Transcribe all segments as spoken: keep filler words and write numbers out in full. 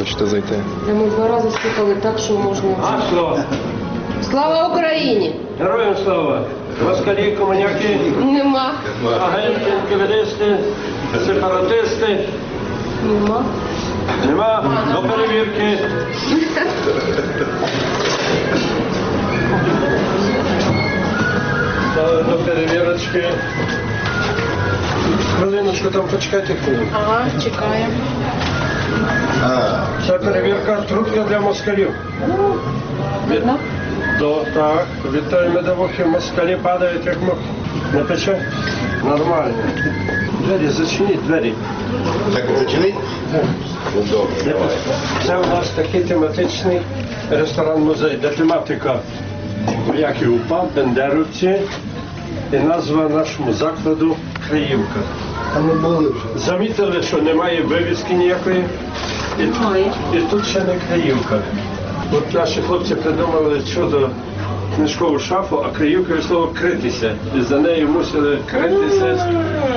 хочете зайти? Та ми два рази слухали так, що можна. А що? Слава Україні! Героям слава! Москалі, комуняки, Нема. агенти, інквізисти, сепаратисти. Нема. Нема до перевірки. До, до перевірочки. Хвилиночку, там почекайте хвилину. Ага, чекаємо. Це перевірка трубка для москалів. Видно? До, так, від тої медовухи москалі падають, як мох. Не пече? Нормально. Двері, зачиніть двері. Так зачинить? Так. Ну, добре, давай. Це у нас такий тематичний ресторан-музей, де тематика як і УПА, бендерівці, і назва нашому закладу Криївка. А ми були вже. Замітили, що немає вивіски ніякої, і, і тут ще не Криївка. От наші хлопці придумали чудо книжкову шафу, а Криївка від слова критися. І за нею мусили критися.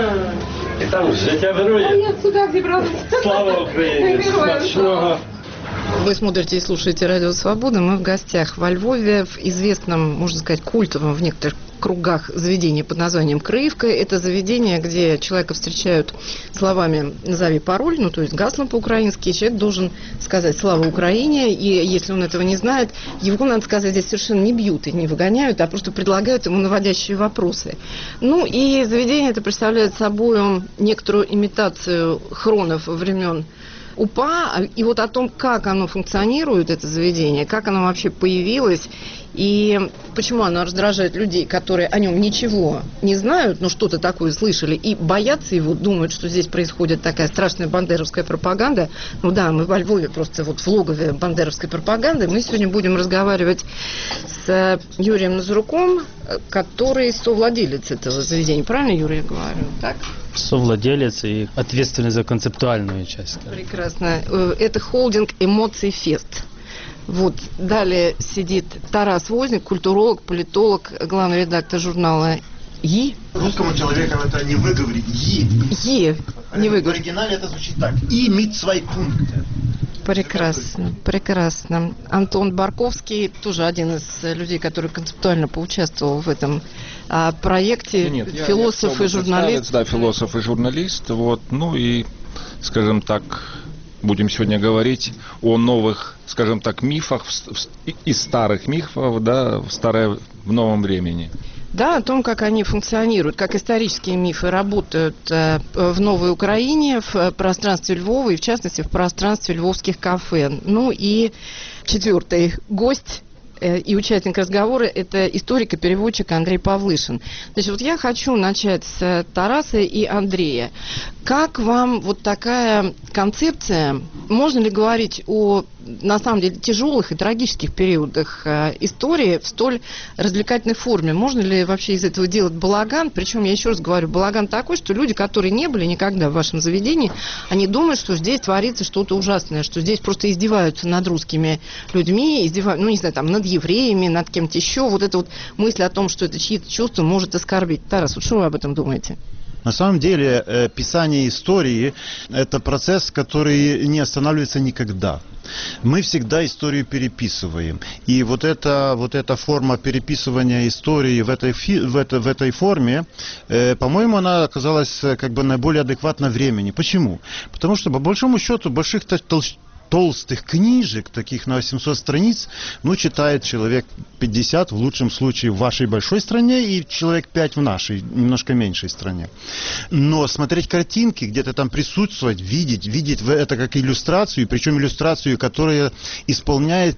І там життя А вирує. я сюди зібралася. Слава Україні! Смачного! Вы смотрите и слушаете «Радио Свобода». Мы в гостях во Львове, в известном, можно сказать, культовом в некоторых кругах заведении под названием «Крыевка». Это заведение, где человека встречают словами «назови пароль», ну, то есть гаслом по-украински. Человек должен сказать «Слава Украине», и если он этого не знает, его, надо сказать, здесь совершенно не бьют и не выгоняют, а просто предлагают ему наводящие вопросы. Ну, и заведение это представляет собой некоторую имитацию хронов времен УПА, и вот о том, как оно функционирует, это заведение, как оно вообще появилось, и почему оно раздражает людей, которые о нем ничего не знают, но что-то такое слышали, и боятся его, думают, что здесь происходит такая страшная бандеровская пропаганда. Ну да, мы во Львове просто вот в логове бандеровской пропаганды. Мы сегодня будем разговаривать с Юрием Назаруком, который совладелец этого заведения. Правильно, Юрий, я говорю? Так? Совладелец и ответственный за концептуальную часть. Прекрасно. Это холдинг «Эмоций Фест». Вот, далее сидит Тарас Возник, культуролог, политолог, главный редактор журнала «И». Русскому человеку это не выговорить. И. «И». Не В выговорить. оригинале это звучит так. И мит свои пункты. Прекрасно, прекрасно. Антон Барковский, тоже один из людей, который концептуально поучаствовал в этом а, проекте. Нет, я- философ я и журналист. Да, философ и журналист. Вот, ну и, скажем так, будем сегодня говорить о новых, скажем так, мифах в- в- из старых мифов, да, в старое, в новом времени. Да, о том, как они функционируют, как исторические мифы работают э, в Новой Украине, в э, пространстве Львова и, в частности, в пространстве львовских кафе. Ну и четвертый гость э, и участник разговора – это историк и переводчик Андрей Павлышин. Значит, вот я хочу начать с Тараса и Андрея. Как вам вот такая концепция? Можно ли говорить о, на самом деле, тяжелых и трагических периодах э, истории в столь развлекательной форме? Можно ли вообще из этого делать балаган? Причем, я еще раз говорю, балаган такой, что люди, которые не были никогда в вашем заведении, они думают, что здесь творится что-то ужасное, что здесь просто издеваются над русскими людьми, издеваются, ну, не знаю, там, над евреями, над кем-то еще. Вот эта вот мысль о том, что это чьи-то чувства может оскорбить. Тарас, вот что вы об этом думаете? На самом деле, э, писание истории – это процесс, который не останавливается никогда. Мы всегда историю переписываем. И вот эта, вот эта форма переписывания истории в этой, фи, в это, в этой форме, э, по-моему, она оказалась э, как бы наиболее адекватна времени. Почему? Потому что, по большому счету, больших толщ толстых книжек, таких на восемьсот страниц, ну, читает человек пятьдесят, в лучшем случае, в вашей большой стране, и человек пять в нашей, немножко меньшей стране. Но смотреть картинки, где-то там присутствовать, видеть, видеть это как иллюстрацию, причем иллюстрацию, которая исполняет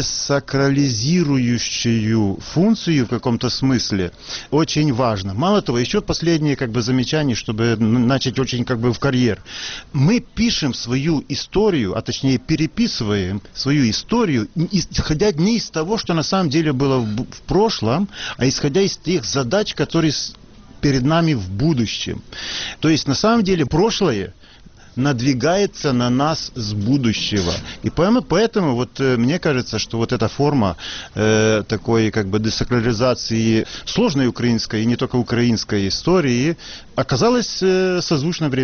десакрализирующую функцию в каком-то смысле, очень важно. Мало того, еще последнее как бы замечание, чтобы начать очень как бы в карьер. Мы пишем свою историю, а точнее переписываем свою историю, исходя не из того, что на самом деле было в, в прошлом, а исходя из тех задач, которые перед нами в будущем. То есть на самом деле прошлое надвигается на нас с будущего. И поэтому, поэтому вот э, мне кажется, что вот эта форма э, такой как бы десакрализации сложной украинской и не только украинской истории оказалась э, созвучна времени.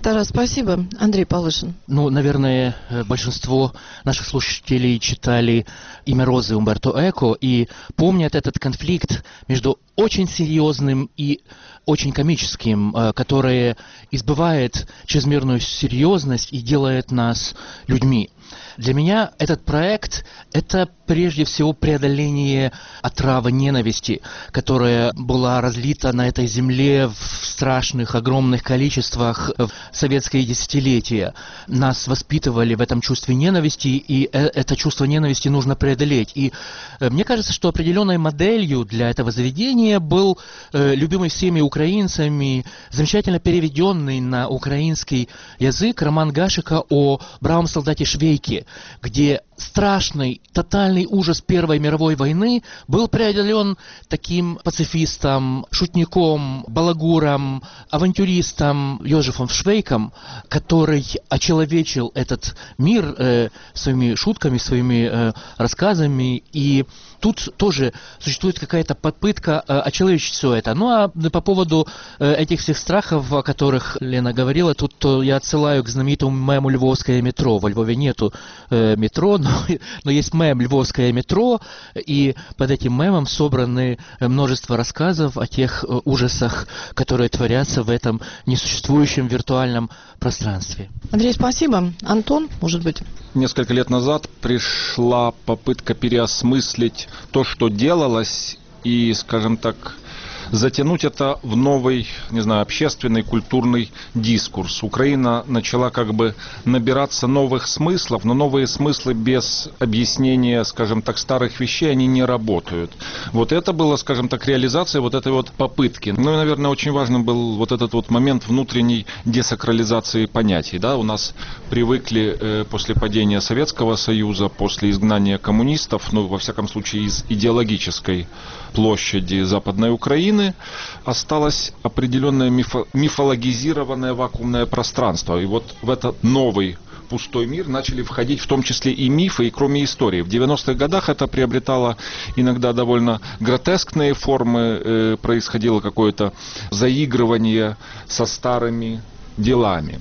Тарас, спасибо. Андрей Полышин. Ну, наверное, большинство наших слушателей читали «Имя Розы» Умберто Эко и помнят этот конфликт между очень серьезным и очень комическим, которое избывает чрезмерную серьезность и делает нас людьми. Для меня этот проект – это прежде всего преодоление отравы ненависти, которая была разлита на этой земле в страшных, огромных количествах в советские десятилетия. Нас воспитывали в этом чувстве ненависти, и это чувство ненависти нужно преодолеть. И мне кажется, что определенной моделью для этого заведения был любимый всеми украинцами, замечательно переведенный на украинский язык роман Гашека о бравом солдате Швейке, где страшный, тотальный ужас Первой мировой войны был преодолен таким пацифистом, шутником, балагуром, авантюристом Йозефом Швейком, который очеловечил этот мир э, своими шутками, своими э, рассказами. И тут тоже существует какая-то попытка э, очеловечить все это. Ну а по поводу э, этих всех страхов, о которых Лена говорила, тут то я отсылаю к знаменитому мему «Львовское метро». Во Львове нету э, метро, но, но есть мем «Львовское метро», и под этим мемом собраны множество рассказов о тех э, ужасах, которые творятся в этом несуществующем виртуальном пространстве. Андрей, спасибо. Антон, может быть? Несколько лет назад пришла попытка переосмыслить то, что делалось, и, скажем так, затянуть это в новый, не знаю, общественный, культурный дискурс. Украина начала как бы набираться новых смыслов, но новые смыслы без объяснения, скажем так, старых вещей, они не работают. Вот это было, скажем так, реализация вот этой вот попытки. Ну и, наверное, очень важным был вот этот вот момент внутренней десакрализации понятий. Да? У нас привыкли э, после падения Советского Союза, после изгнания коммунистов, ну, во всяком случае, из идеологической площади Западной Украины, осталось определенное мифо- мифологизированное вакуумное пространство. И вот в этот новый пустой мир начали входить в том числе и мифы, и кроме истории. В девяностых годах это приобретало иногда довольно гротескные формы, э, происходило какое-то заигрывание со старыми делами.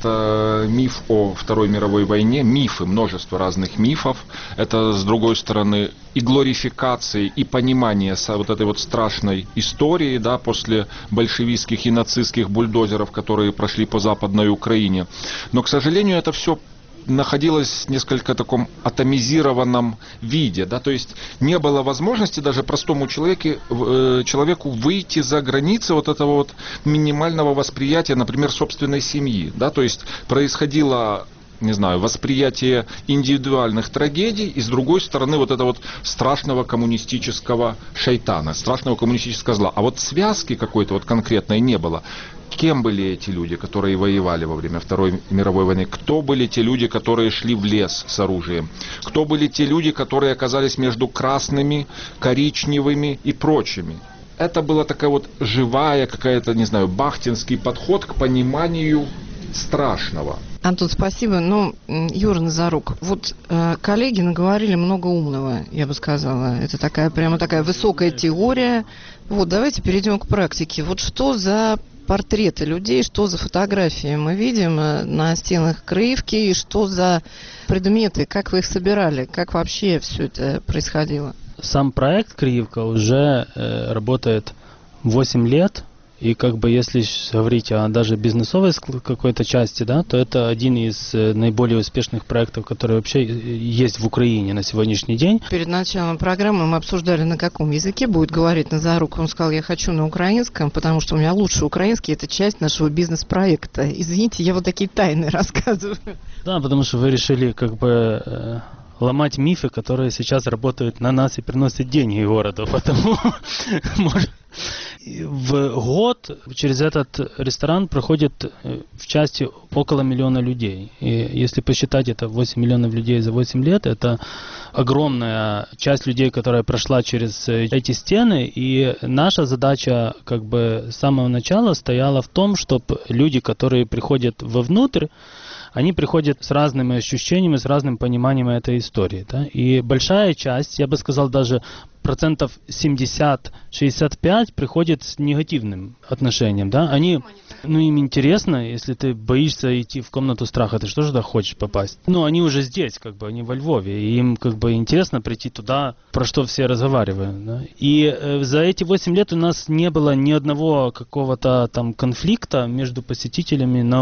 Это миф о Второй мировой войне, мифы, множество разных мифов. Это, с другой стороны, и глорификации, и понимание вот этой вот страшной истории, да, после большевистских и нацистских бульдозеров, которые прошли по Западной Украине. Но, к сожалению, это все находилась в несколько таком атомизированном виде, да, то есть не было возможности даже простому человеку, э, человеку выйти за границы вот этого вот минимального восприятия, например, собственной семьи, да, то есть происходило, не знаю, восприятие индивидуальных трагедий, и с другой стороны вот это вот страшного коммунистического шайтана, страшного коммунистического зла. А вот связки какой-то вот конкретной не было. Кем были эти люди, которые воевали во время Второй мировой войны? Кто были те люди, которые шли в лес с оружием? Кто были те люди, которые оказались между красными, коричневыми и прочими? Это была такая вот живая какая-то, не знаю, бахтинский подход к пониманию страшного. Антон, спасибо. Ну, Юра Назарук, вот э, коллеги наговорили много умного, я бы сказала. Это такая прямо такая высокая теория. Вот, давайте перейдем к практике. Вот что за портреты людей, что за фотографии мы видим на стенах Крыевки, и что за предметы, как вы их собирали, как вообще все это происходило? Сам проект Крыевка уже э, работает восемь лет. И как бы если говорить о даже бизнесовой какой-то части, да, то это один из наиболее успешных проектов, которые вообще есть в Украине на сегодняшний день. Перед началом программы мы обсуждали, на каком языке будет говорить Назарук. Он сказал, я хочу на украинском, потому что у меня лучший украинский, это часть нашего бизнес-проекта. Извините, я вот такие тайны рассказываю. Да, потому что вы решили как бы э, ломать мифы, которые сейчас работают на нас и приносят деньги городу, потому может... В год через этот ресторан проходит в части около миллиона людей. И если посчитать это восемь миллионов людей за восемь лет, это огромная часть людей, которая прошла через эти стены. И наша задача как бы с самого начала стояла в том, чтобы люди, которые приходят вовнутрь, они приходят с разными ощущениями, с разным пониманием этой истории. Да? И большая часть, я бы сказал, даже процентов семьдесят-шестьдесят пять приходит с негативным отношением, да, они, ну, им интересно, если ты боишься идти в комнату страха, ты что же туда хочешь попасть? Ну, они уже здесь, как бы, они во Львове, и им, как бы, интересно прийти туда, про что все разговаривают, да. И э, за эти восемь лет у нас не было ни одного какого-то там конфликта между посетителями на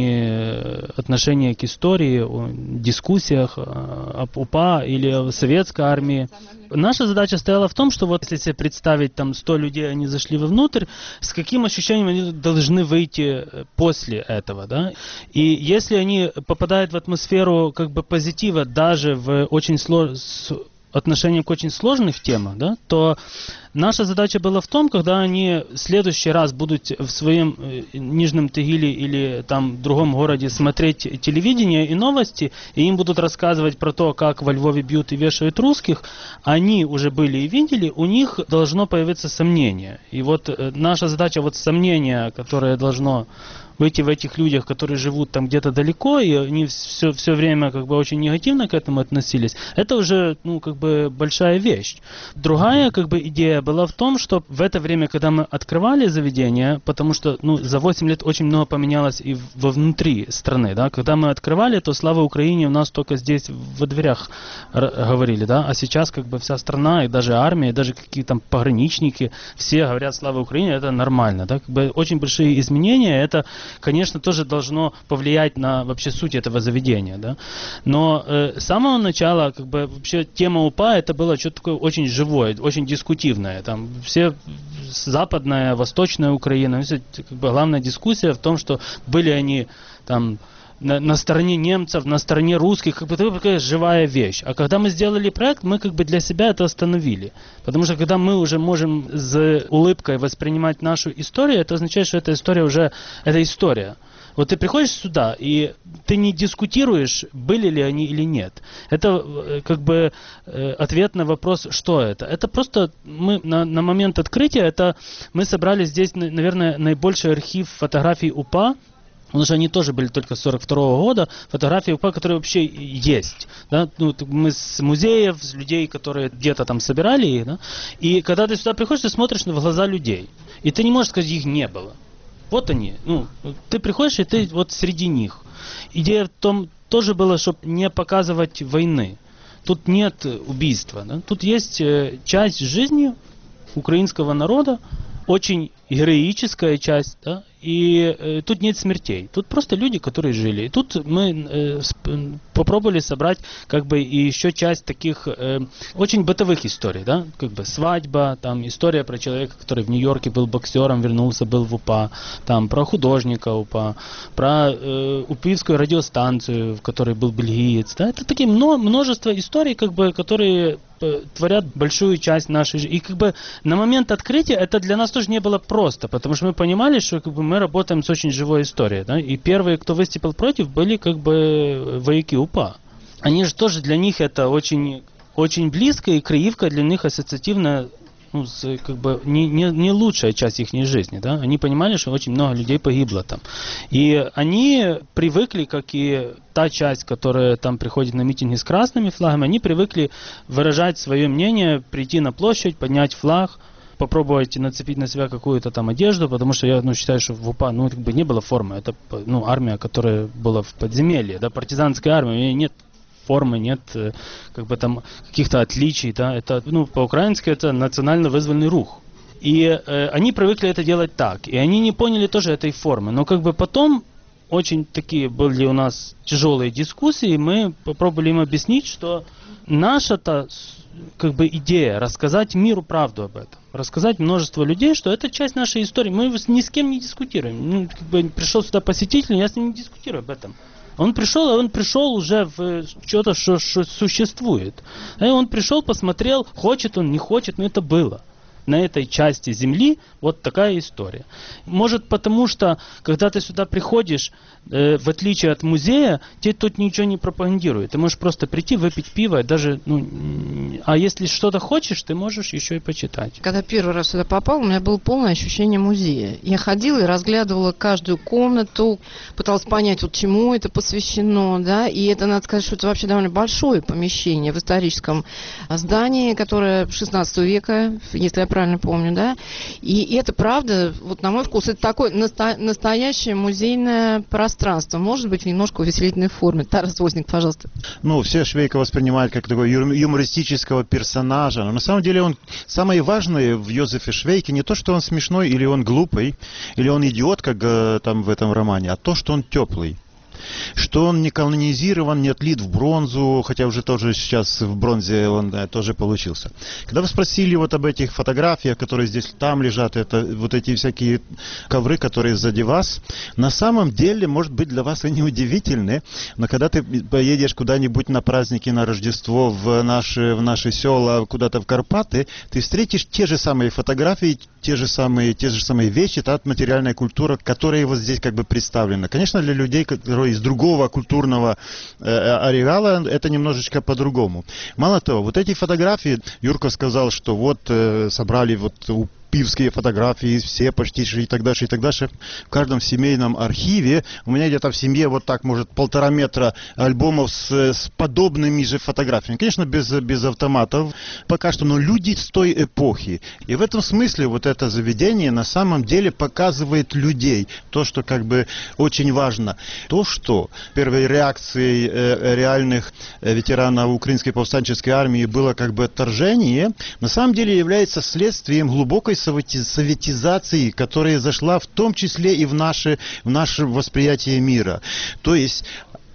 уровне отношения к истории, о дискуссиях об УПА или о советской армии. Наша задача стояла в том, что вот если себе представить, там сто людей, они зашли вовнутрь, с каким ощущением они должны выйти после этого, да? И если они попадают в атмосферу как бы позитива даже в очень сложном отношением к очень сложных темам, да, то наша задача была в том, когда они в следующий раз будут в своем э, Нижнем Тагиле или там в другом городе смотреть телевидение и новости, и им будут рассказывать про то, как во Львове бьют и вешают русских, они уже были и видели, у них должно появиться сомнение. И вот э, наша задача, вот сомнение, которое должно выйти в этих людях, которые живут там где-то далеко, и они все, все время как бы очень негативно к этому относились, это уже, ну, как бы большая вещь. Другая, как бы, идея была в том, что в это время, когда мы открывали заведение, потому что, ну, за восемь лет очень много поменялось и вовнутри страны, да, когда мы открывали, то слава Украине у нас только здесь во дверях говорили, да, а сейчас, как бы, вся страна, и даже армия, и даже какие-то там пограничники, все говорят слава Украине, это нормально, да, как бы очень большие изменения, это, конечно, тоже должно повлиять на вообще суть этого заведения, да. Но э, с самого начала, как бы, вообще тема УПА это было что-то такое очень живое, очень дискутивное. Там все западная, восточная Украина, все, как бы, главная дискуссия в том, что были они там на, на стороне немцев, на стороне русских, как бы это такая живая вещь. А когда мы сделали проект, мы как бы для себя это остановили. Потому что когда мы уже можем с улыбкой воспринимать нашу историю, это означает, что эта история уже, это история. Вот ты приходишь сюда, и ты не дискутируешь, были ли они или нет. Это как бы ответ на вопрос, что это. Это просто мы на, на момент открытия, это мы собрали здесь, наверное, наибольший архив фотографий УПА, потому что они тоже были только с сорок второго года, фотографии УПА, которые вообще есть. Да? Ну, мы с музеев, с людей, которые где-то там собирали их, да? И когда ты сюда приходишь, ты смотришь в глаза людей, и ты не можешь сказать, их не было. Вот они. Ну, ты приходишь, и ты вот среди них. Идея в том тоже была, чтобы не показывать войны. Тут нет убийства. Да? Тут есть э, часть жизни украинского народа, очень героическая часть, да? И э, тут нет смертей. Тут просто люди, которые жили. И тут мы э, сп- попробовали собрать как бы и еще часть таких э, очень бытовых историй, да, как бы свадьба, там история про человека, который в Нью-Йорке был боксером, вернулся, был в УПА, там про художника УПА, про э, упивскую радиостанцию, в которой был бельгиец, да, это такие мно- множество историй, как бы, которые э, творят большую часть нашей жизни. И как бы на момент открытия это для нас тоже не было просто, потому что мы понимали, что как бы мы работаем с очень живой историей, да, и первые, кто выступил против, были как бы вояки УПА. Они же тоже, для них это очень, очень близко, и Криевка для них ассоциативно, ну, с, как бы не, не, не лучшая часть их жизни, да, они понимали, что очень много людей погибло там. И они привыкли, как и та часть, которая там приходит на митинги с красными флагами, они привыкли выражать свое мнение, прийти на площадь, поднять флаг, попробовать нацепить на себя какую-то там одежду, потому что я, ну, считаю, что в УПА, ну, как бы не было формы. Это, ну, армия, которая была в подземелье, да, партизанская армия, у нее нет формы, нет как бы там каких-то отличий, да, это, ну, по-украински это национально вызванный рух. И э, они привыкли это делать так, и они не поняли тоже этой формы, но как бы потом очень такие были у нас тяжелые дискуссии, мы попробовали им объяснить, что наша-то как бы идея рассказать миру правду об этом, рассказать множество людей, что это часть нашей истории. Мы ни с кем не дискутируем. Ну, как бы пришел сюда посетитель, я с ним не дискутирую об этом. Он пришел, а он пришел уже в что-то, что, что существует. И он пришел, посмотрел, хочет он, не хочет, но это было. На этой части земли вот такая история. Может потому, что когда ты сюда приходишь, э, в отличие от музея, тебе тут ничего не пропагандирует. Ты можешь просто прийти, выпить пиво, даже, ну, А если что-то хочешь, ты можешь еще и почитать. Когда первый раз сюда попал, у меня было полное ощущение музея. Я ходила и разглядывала каждую комнату, пыталась понять, вот чему это посвящено, да, и это, надо сказать, что это вообще довольно большое помещение в историческом здании, которое шестнадцатого века, если я правильно помню, да, и, и это правда, вот на мой вкус, это такое насто- настоящее музейное пространство, может быть, в немножко увеселительной форме. Тарас Возник, пожалуйста. Ну, все Швейка воспринимают как такого ю- юмористического персонажа, но на самом деле он, самое важное в Йозефе Швейке не то, что он смешной или он глупый, или он идиот, как э, там в этом романе, а то, что он теплый. Что он не канонизирован, не отлит в бронзу, хотя уже тоже сейчас в бронзе он да, тоже получился. Когда вы спросили вот об этих фотографиях, которые здесь там лежат, это вот эти всякие ковры, которые сзади вас, на самом деле, может быть, для вас они удивительны, но когда ты поедешь куда-нибудь на праздники, на Рождество, в наши, в наши села, куда-то в Карпаты, ты встретишь те же самые фотографии, те же самые, те же самые вещи, та материальная культура, которая вот здесь как бы представлена. Конечно, для людей, которые из другого культурного э, ареала, это немножечко по-другому. Мало того, вот эти фотографии, Юрко сказал, что вот э, собрали вот у пивские фотографии, все почти и так дальше, и так дальше. В каждом семейном архиве, у меня где-то в семье вот так, может, полтора метра альбомов с, с подобными же фотографиями. Конечно, без, без автоматов пока что, но люди с той эпохи. И в этом смысле вот это заведение на самом деле показывает людей. То, что как бы очень важно. То, что первой реакцией э, реальных э, ветеранов украинской повстанческой армии было как бы отторжение, на самом деле является следствием глубокой советизации, которая зашла в том числе и в наше, в наше восприятие мира. То есть,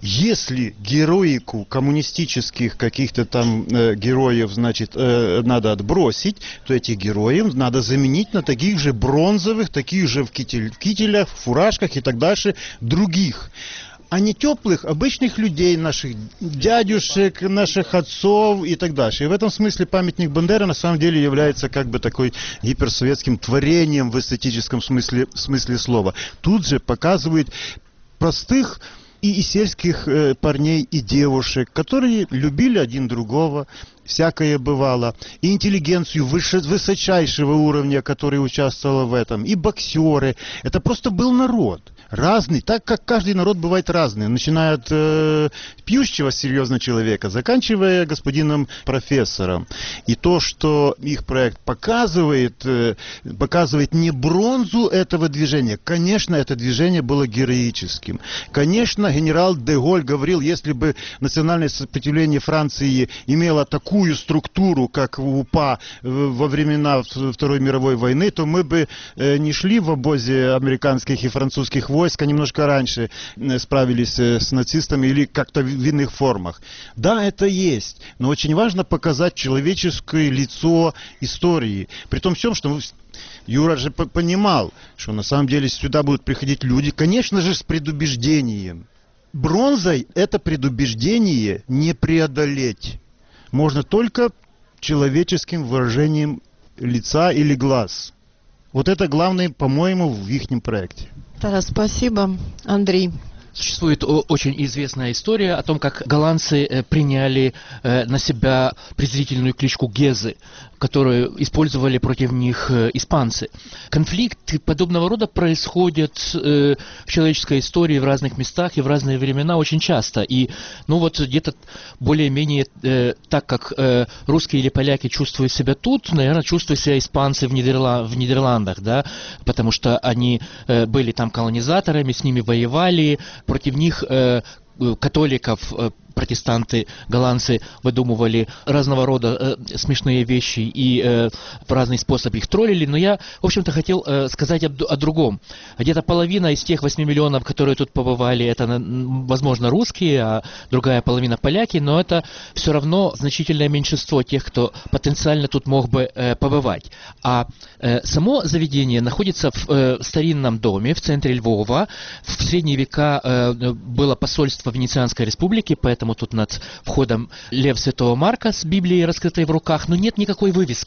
если героику коммунистических каких-то там э, героев, значит, э, надо отбросить, то этих героев надо заменить на таких же бронзовых, таких же в, китель, в кителях, в фуражках и так дальше, других. А не теплых, обычных людей, наших дядюшек, наших отцов и так дальше. И в этом смысле памятник Бандеры на самом деле является как бы такой гиперсоветским творением в эстетическом смысле, смысле слова. Тут же показывает простых и, и сельских э, парней и девушек, которые любили один другого, всякое бывало, и интеллигенцию выше, высочайшего уровня, которая участвовала в этом, и боксеры. Это просто был народ. Разный, так как каждый народ бывает разный, начиная от э, пьющего серьезного человека, заканчивая господином профессором. И то, что их проект показывает, э, показывает не бронзу этого движения, конечно, это движение было героическим. Конечно, генерал де Голь говорил, если бы национальное сопротивление Франции имело такую структуру, как в УПА во времена Второй мировой войны, то мы бы э, не шли в обозе американских и французских войск, войска немножко раньше справились с нацистами или как-то в иных формах. Да, это есть, но очень важно показать человеческое лицо истории. При том всем, что Юра же понимал, что на самом деле сюда будут приходить люди, конечно же, с предубеждением. Бронзой это предубеждение не преодолеть. Можно только человеческим выражением лица или глаз. Вот это главное, по-моему, в ихнем проекте. Тарас, спасибо. Андрей. Существует очень известная история о том, как голландцы приняли на себя презрительную кличку Гезы, которую использовали против них испанцы. Конфликты подобного рода происходят в человеческой истории в разных местах и в разные времена очень часто. И ну вот где-то более-менее так, как русские или поляки чувствуют себя тут, наверное, чувствуют себя испанцы в, Нидерла... в Нидерландах, да, потому что они были там колонизаторами, с ними воевали. Против них э, католиков, э, протестанты, голландцы выдумывали разного рода э, смешные вещи и э, в разный способ их троллили. Но я, в общем-то, хотел э, сказать о, о другом. Где-то половина из тех восьми миллионов, которые тут побывали, это, возможно, русские, а другая половина поляки, но это все равно значительное меньшинство тех, кто потенциально тут мог бы э, побывать. А э, само заведение находится в э, старинном доме в центре Львова. В средние века э, было посольство Венецианской республики, поэтому тут над входом лев Святого Марка с Библией, раскрытой в руках, но нет никакой вывески.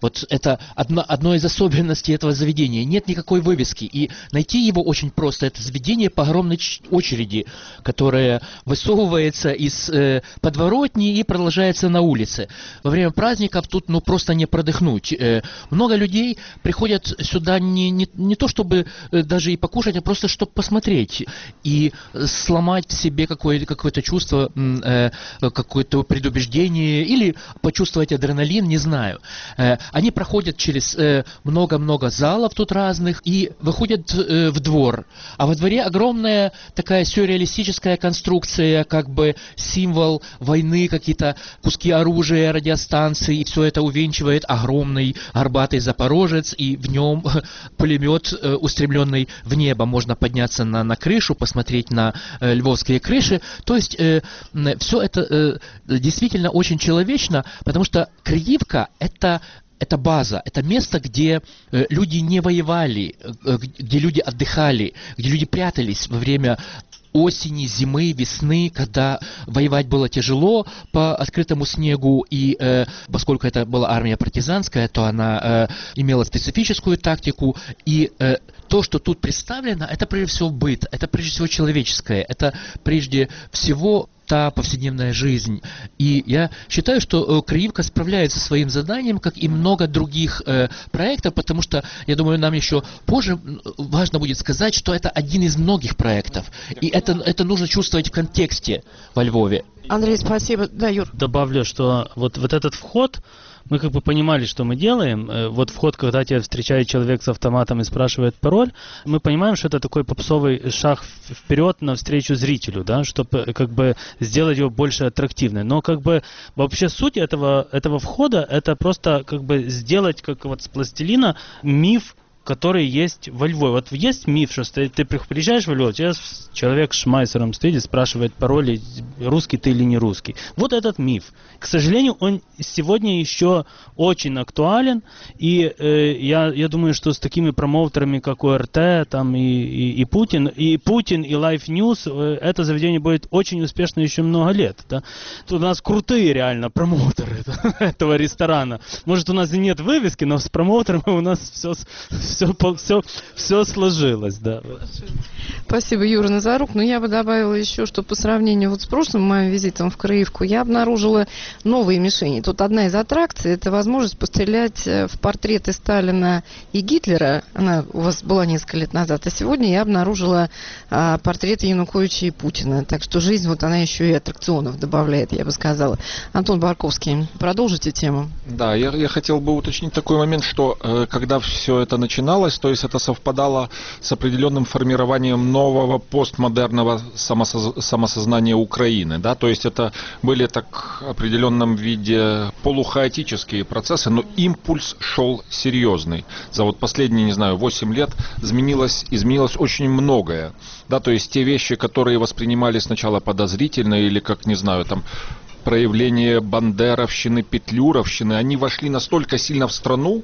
Вот это одно, одно из особенностей этого заведения. Нет никакой вывески. И найти его очень просто. Это заведение по огромной очереди, которое высовывается из э, подворотни и продолжается на улице. Во время праздников тут ну, просто не продохнуть. Э, много людей приходят сюда не, не, не то, чтобы э, даже и покушать, а просто чтобы посмотреть. И сломать в себе какое-то, какое-то чувство, э, какое-то предубеждение или почувствовать адреналин, не знаю. Э, Они проходят через э, много-много залов тут разных и выходят э, в двор. А во дворе огромная такая сюрреалистическая конструкция, как бы символ войны, какие-то куски оружия, радиостанции, и все это увенчивает огромный горбатый Запорожец, и в нем пулемет, э, устремленный в небо. Можно подняться на, на крышу, посмотреть на э, львовские крыши. То есть э, все это э, действительно очень человечно, потому что Криивка – это Это база, это место, где э, люди не воевали, э, где люди отдыхали, где люди прятались во время осени, зимы, весны, когда воевать было тяжело по открытому снегу, и э, поскольку это была армия партизанская, то она э, имела специфическую тактику, и э, то, что тут представлено, это прежде всего быт, это прежде всего человеческое, это прежде всего та повседневная жизнь. И я считаю, что э, Криивка справляется со своим заданием, как и много других э, проектов, потому что, я думаю, нам еще позже важно будет сказать, что это один из многих проектов. И это, это нужно чувствовать в контексте во Львове. Андрей, спасибо. Да, Юр. Добавлю, что вот, вот этот вход, мы как бы понимали, что мы делаем. Вот вход, когда тебя встречает человек с автоматом и спрашивает пароль, мы понимаем, что это такой попсовый шаг вперед навстречу зрителю, да, чтобы как бы сделать его больше аттрактивным. Но как бы вообще суть этого, этого входа, это просто как бы сделать как вот с пластилина миф, который есть во Львове. Вот есть миф, что ты, ты приезжаешь в Львов, тебя человек с шмайсером стоит и спрашивает пароль, русский ты или не русский. Вот этот миф. К сожалению, он сегодня еще очень актуален, и э, я, я думаю, что с такими промоутерами, как ОРТ, там и, и, и Путин, и Путин, и Life News, э, это заведение будет очень успешно еще много лет. Да? Тут у нас крутые реально промоутеры этого ресторана. Может, у нас и нет вывески, но с промоутерами у нас все... Все, все, все сложилось, да. Спасибо, Юра Назарук. Но я бы добавила еще, что по сравнению вот с прошлым моим визитом в Криивку, я обнаружила новые мишени. Тут одна из аттракций – это возможность пострелять в портреты Сталина и Гитлера. Она у вас была несколько лет назад. А сегодня я обнаружила а, портреты Януковича и Путина. Так что жизнь, вот она еще и аттракционов добавляет, я бы сказала. Антон Барковский, продолжите тему. Да, я, я хотел бы уточнить такой момент, что э, когда все это начиналось, то есть это совпадало с определенным формированием нового постмодерного самосоз... самосознания Украины, да, то есть это были так в определенном виде полухаотические процессы, но импульс шел серьезный. За вот последние, не знаю, восемь лет изменилось, изменилось очень многое, да, то есть те вещи, которые воспринимали сначала подозрительно или как, не знаю, там, проявление бандеровщины, петлюровщины, они вошли настолько сильно в страну,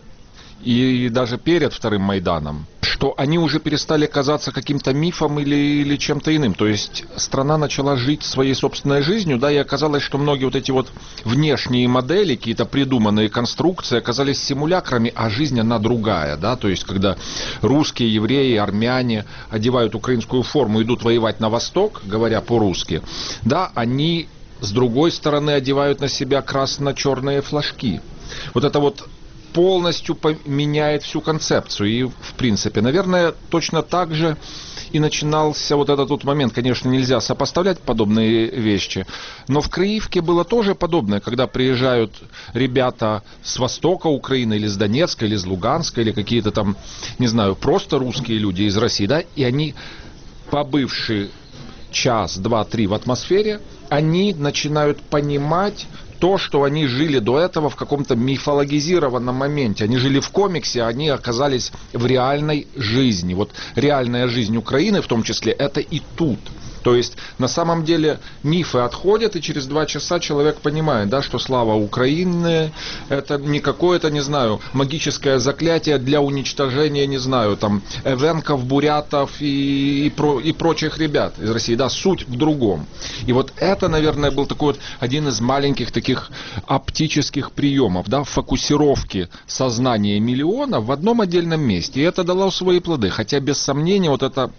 и даже перед вторым Майданом, что они уже перестали казаться каким-то мифом или, или чем-то иным. То есть страна начала жить своей собственной жизнью, да, и оказалось, что многие вот эти вот внешние модели, какие-то придуманные конструкции оказались симулякрами, а жизнь она другая, да, то есть когда русские, евреи, армяне одевают украинскую форму, идут воевать на восток, говоря по-русски, да, они с другой стороны одевают на себя красно-черные флажки. Вот это вот полностью поменяет всю концепцию. И, в принципе, наверное, точно так же и начинался вот этот вот момент. Конечно, нельзя сопоставлять подобные вещи, но в Криивке было тоже подобное, когда приезжают ребята с востока Украины, или с Донецка, или с Луганска, или какие-то там, не знаю, просто русские люди из России, да, и они, побывшие час, два, три в атмосфере, они начинают понимать то, что они жили до этого в каком-то мифологизированном моменте. Они жили в комиксе, а они оказались в реальной жизни. Вот реальная жизнь Украины, в том числе, это и тут. То есть, на самом деле, мифы отходят, и через два часа человек понимает, да, что слава Украины – это не какое-то, не знаю, магическое заклятие для уничтожения, не знаю, там, эвенков, бурятов и, и, про, и прочих ребят из России. Да, суть в другом. И вот это, наверное, был такой вот один из маленьких таких оптических приемов, да, фокусировки сознания миллиона в одном отдельном месте. И это дало свои плоды. Хотя, без сомнения, вот эта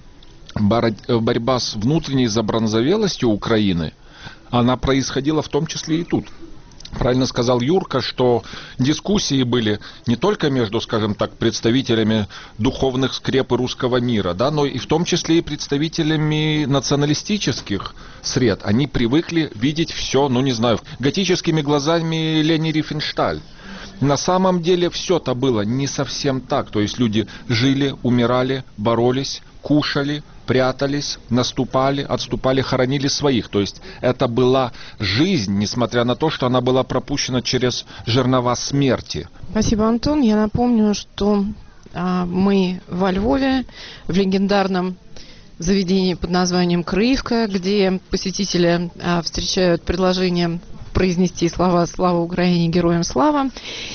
борьба с внутренней забронзовелостью Украины, она происходила в том числе и тут. Правильно сказал Юрка, что дискуссии были не только между, скажем так, представителями духовных скреп русского мира, да, но и в том числе и представителями националистических сред. Они привыкли видеть все, ну не знаю, готическими глазами Лени Рифеншталь. На самом деле все-то было не совсем так. То есть люди жили, умирали, боролись, кушали, прятались, наступали, отступали, хоронили своих. То есть это была жизнь, несмотря на то, что она была пропущена через жернова смерти. Спасибо, Антон. Я напомню, что а, мы во Львове, в легендарном заведении под названием «Крыевка», где посетители а, встречают предложение произнести слова «Слава Украине! Героям слава!».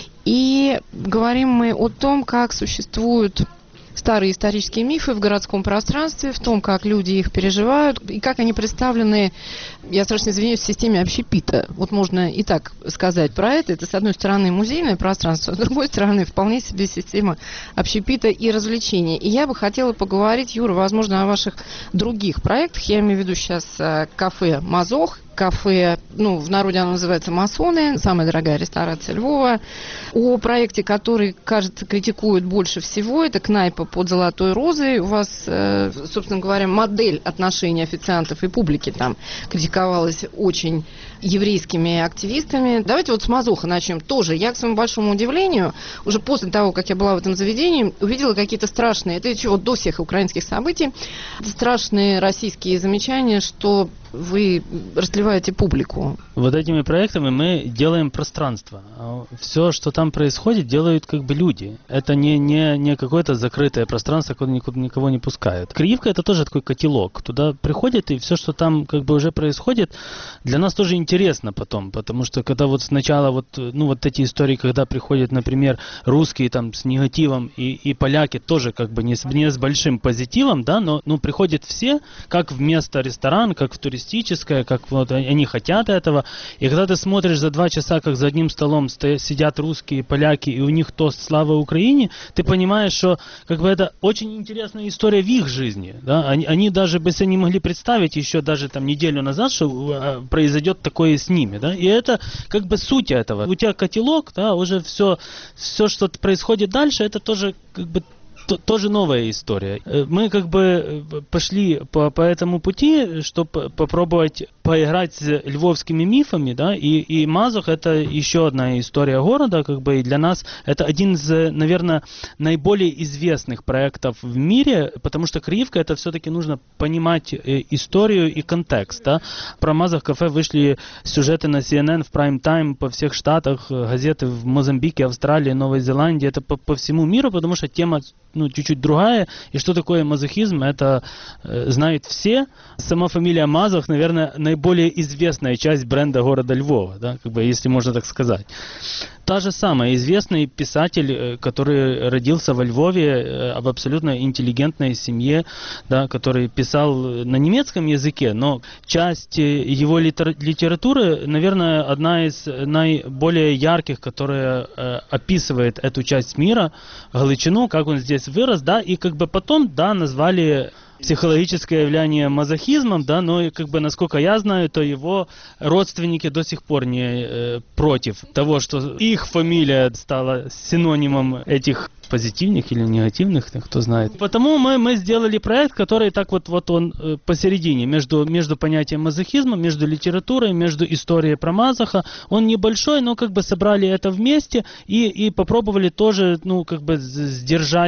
И говорим мы о том, как существуют старые исторические мифы в городском пространстве, в том, как люди их переживают, и как они представлены, я страшно извиняюсь, в системе общепита. Вот можно и так сказать про это. Это, с одной стороны, музейное пространство, с другой стороны, вполне себе система общепита и развлечений. И я бы хотела поговорить, Юра, возможно, о ваших других проектах. Я имею в виду сейчас кафе «Мазох», кафе, ну, в народе оно называется «Масоны», самая дорогая ресторация Львова. О проекте, который, кажется, критикуют больше всего, это «Кнайпа под золотой розой». У вас, собственно говоря, модель отношений официантов и публики там критиковалась очень еврейскими активистами. Давайте вот с «Мазоха» начнем. Тоже я, к своему большому удивлению, уже после того, как я была в этом заведении, увидела какие-то страшные, это еще вот до всех украинских событий, страшные российские замечания, что вы расливаете публику. Вот этими проектами мы делаем пространство. Все, что там происходит, делают как бы люди. Это не, не, не какое-то закрытое пространство, куда никуда никого не пускают. Криевка — это тоже такой котелок. Туда приходят, и все, что там как бы уже происходит, для нас тоже интересно потом. Потому что когда вот сначала вот, ну, вот эти истории, когда приходят, например, русские там с негативом и, и поляки тоже как бы не с, не с большим позитивом, да, но ну, приходят все, как вместо ресторана, как в туристическом, как вот они хотят этого. И когда ты смотришь за два часа, как за одним столом стоят, сидят русские, поляки, и у них тост «Слава Украине», ты понимаешь, что как бы это очень интересная история в их жизни. Да? Они, они даже бы себе не могли представить еще даже там неделю назад, что произойдет такое с ними. Да? И это как бы суть этого. У тебя котелок, да, уже все, все, что происходит дальше, это тоже как бы тоже новая история. Мы как бы пошли по, по этому пути, чтобы попробовать поиграть с львовскими мифами, да, и, и Мазох — это еще одна история города, как бы, и для нас это один из, наверное, наиболее известных проектов в мире, потому что Криевка — это все-таки нужно понимать историю и контекст, да. Про Мазох кафе вышли сюжеты на си эн эн в прайм-тайм по всех штатах, газеты в Мозамбике, Австралии, Новой Зеландии, это по, по всему миру, потому что тема ну, чуть-чуть другая. И что такое мазохизм, это э, знают все. Сама фамилия Мазох, наверное, наиболее известная часть бренда города Львова, да, как бы, если можно так сказать. Та же самая, известный писатель, который родился во Львове, в абсолютно интеллигентной семье, да, который писал на немецком языке, но часть его литературы, наверное, одна из наиболее ярких, которая э, описывает эту часть мира, Галичину, как он здесь вырос, да, и как бы потом, да, назвали психологическое явление мазохизмом, да, но как бы насколько я знаю, то его родственники до сих пор не э, против того, что их фамилия стала синонимом этих позитивных или негативных, кто знает. Потому мы, мы сделали проект, который так вот, вот он э, посередине, между, между понятием мазохизма, между литературой, между историей про Мазоха. Он небольшой, но как бы собрали это вместе и, и попробовали тоже, ну, как бы сдержать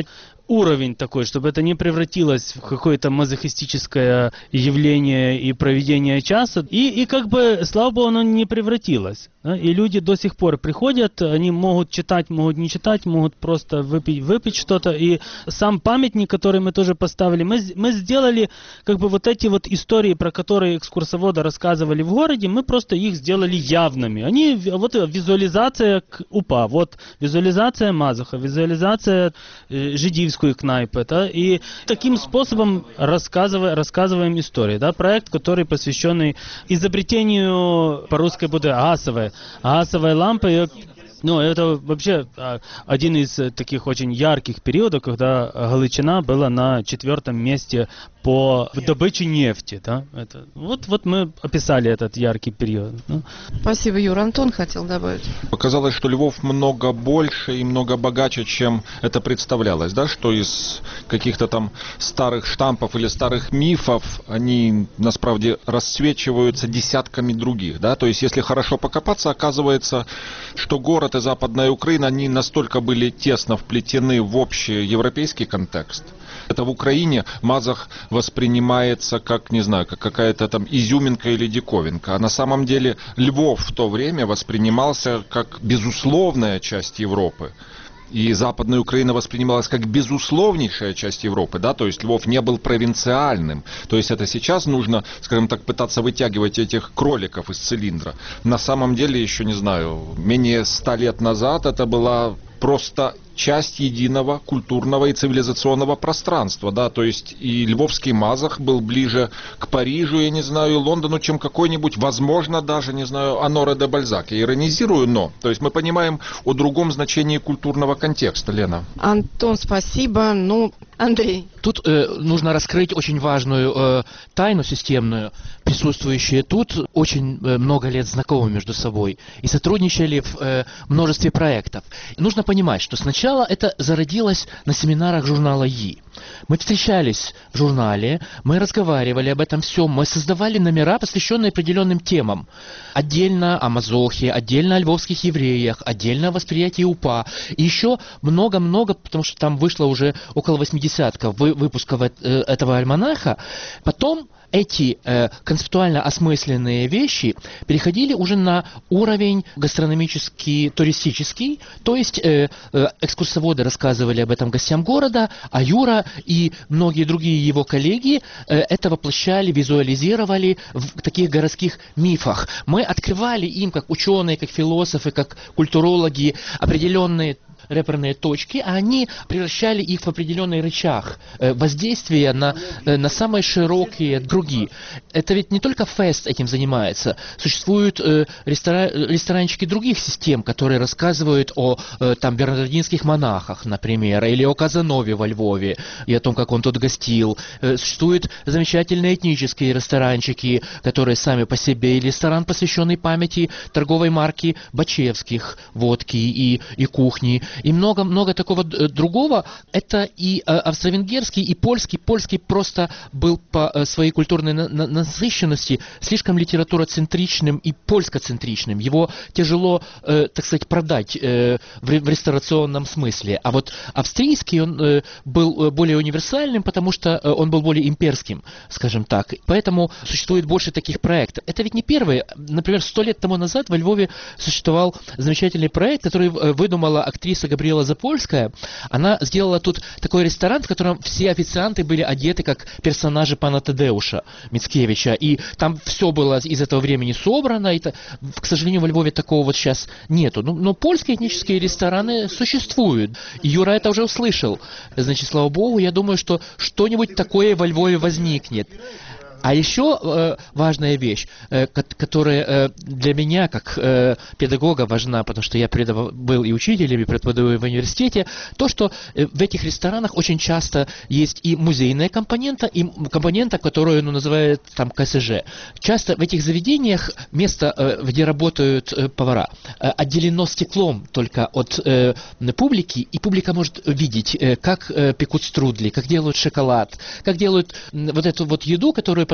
уровень такой, чтобы это не превратилось в какое-то мазохистическое явление и проведение часа. И, и как бы, слава богу, оно не превратилось. Да? И люди до сих пор приходят, они могут читать, могут не читать, могут просто выпить, выпить что-то. И сам памятник, который мы тоже поставили, мы, мы сделали как бы вот эти вот истории, про которые экскурсоводы рассказывали в городе, мы просто их сделали явными. Они, вот визуализация УПА, вот визуализация Мазаха, визуализация э, жидівської кнайпы, да, и таким способом рассказываем, рассказываем истории, да, проект, который посвященный изобретению, по-русски будет газовой, газовой лампы. Ну, это вообще один из таких очень ярких периодов, когда Галичина была на четвертом месте по добыче нефти. Да? Это, вот, вот мы описали этот яркий период. Ну. Спасибо, Юра. Антон хотел добавить. Показалось, что Львов много больше и много богаче, чем это представлялось, да, что из каких-то там старых штампов или старых мифов они насправді расцвечиваются десятками других, да, то есть если хорошо покопаться, оказывается, что город и Западная Украина, они настолько были тесно вплетены в общий европейский контекст. Это в Украине Мазах воспринимается как, не знаю, как какая-то там изюминка или диковинка. А на самом деле Львов в то время воспринимался как безусловная часть Европы. И Западная Украина воспринималась как безусловнейшая часть Европы, да, то есть Львов не был провинциальным. То есть это сейчас нужно, скажем так, пытаться вытягивать этих кроликов из цилиндра. На самом деле, еще не знаю, менее ста лет назад это была просто часть единого культурного и цивилизационного пространства, да, то есть и львовский Мазах был ближе к Парижу, я не знаю, Лондону, чем какой-нибудь, возможно, даже, не знаю, Оноре де Бальзак. Я иронизирую, но, то есть мы понимаем о другом значении культурного контекста, Лена. Антон, спасибо. Ну, Андрей. Тут э, нужно раскрыть очень важную э, тайну системную. Присутствующие тут очень э, много лет знакомы между собой и сотрудничали в э, множестве проектов. Нужно понимать, что сначала это зародилось на семинарах журнала «И». Мы встречались в журнале, мы разговаривали об этом всем, мы создавали номера, посвященные определенным темам. Отдельно о Мазохе, отдельно о львовских евреях, отдельно о восприятии УПА. И еще много-много, потому что там вышло уже около восьмидесятка выпусков этого альманаха. Потом эти э, концептуально осмысленные вещи переходили уже на уровень гастрономический, туристический, то есть э, э, экскурсоводы рассказывали об этом гостям города, а Юра и многие другие его коллеги э, это воплощали, визуализировали в таких городских мифах. Мы открывали им, как ученые, как философы, как культурологи, определенные реперные точки, а они превращали их в определенный рычаг э, воздействия на, э, на самые широкие круги. Это ведь не только фест этим занимается. Существуют э, рестора... ресторанчики других систем, которые рассказывают о э, там, бернардинских монахах, например, или о Казанове во Львове, и о том, как он тут гостил. Э, существуют замечательные этнические ресторанчики, которые сами по себе, или ресторан, посвященный памяти торговой марки Бачевских, водки и, и кухни, и много-много такого другого. Это и э, австро-венгерский, и польский. Польский просто был по э, своей культурной на- на- насыщенности слишком литературоцентричным и польскоцентричным. Его тяжело, э, так сказать, продать э, в, ре- в ресторационном смысле. А вот австрийский, он э, был более универсальным, потому что э, он был более имперским, скажем так. Поэтому существует больше таких проектов. Это ведь не первый. Например, сто лет тому назад во Львове существовал замечательный проект, который э, выдумала актриса Габриэла Запольская. Она сделала тут такой ресторан, в котором все официанты были одеты как персонажи пана Тадеуша Мицкевича. И там все было из этого времени собрано. И, к сожалению, во Львове такого вот сейчас нету. Но, но польские этнические рестораны существуют. И Юра это уже услышал. Значит, слава богу, я думаю, что что-нибудь такое во Львове возникнет. А еще э, важная вещь, э, которая э, для меня, как э, педагога, важна, потому что я предав... был и учителем, и преподаю в университете, то, что э, в этих ресторанах очень часто есть и музейная компонента, и компонента, которую ну, называют там КСЖ. Часто в этих заведениях место, э, где работают э, повара, э, отделено стеклом только от э, публики, и публика может видеть, э, как э, пекут струдли, как делают шоколад, как делают э, вот эту вот еду, которую